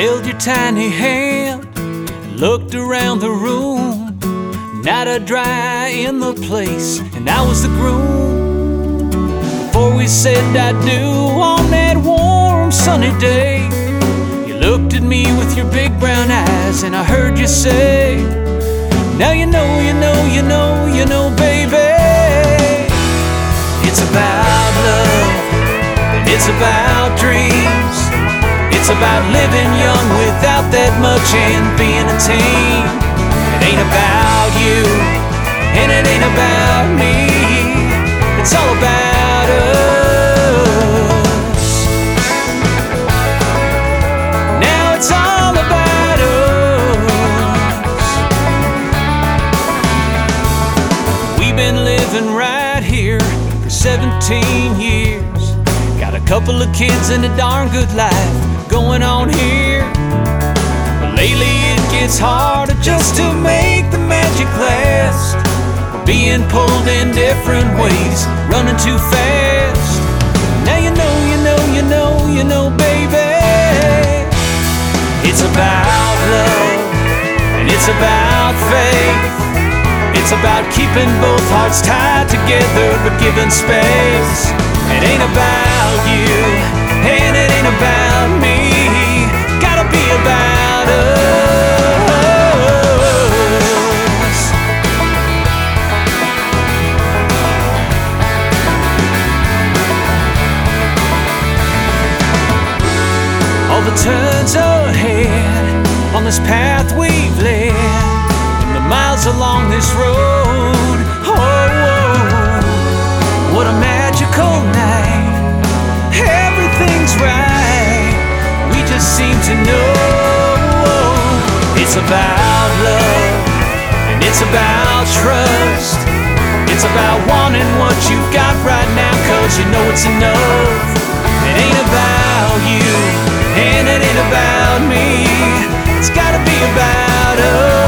held your tiny hand and looked around the room. Not a dry in the place, and I was the groom. Before we said I do on that warm sunny day, you looked at me with your big brown eyes, and I heard you say, now you know, baby. It's about love, and it's about dreams. It's about living young without that much and being a teen. It ain't about you, and it ain't about me. It's all about us. Now it's all about us. We've been living right here for 17 years. Got a couple of kids and a darn good life going on here. But lately it gets harder just to make the magic last. We're being pulled in different ways, running too fast. Now you know, baby. It's about love, and it's about faith. It's about keeping both hearts tied together but giving space. It ain't about you, and it ain't about me. Gotta be about us. All the turns ahead on this path we've led, and the miles along this road. What a magical night. Everything's right. We just seem to know. It's about love, and it's about trust. It's about wanting what you've got right now, 'cause you know it's enough. It ain't about you, and it ain't about me. It's gotta be about us.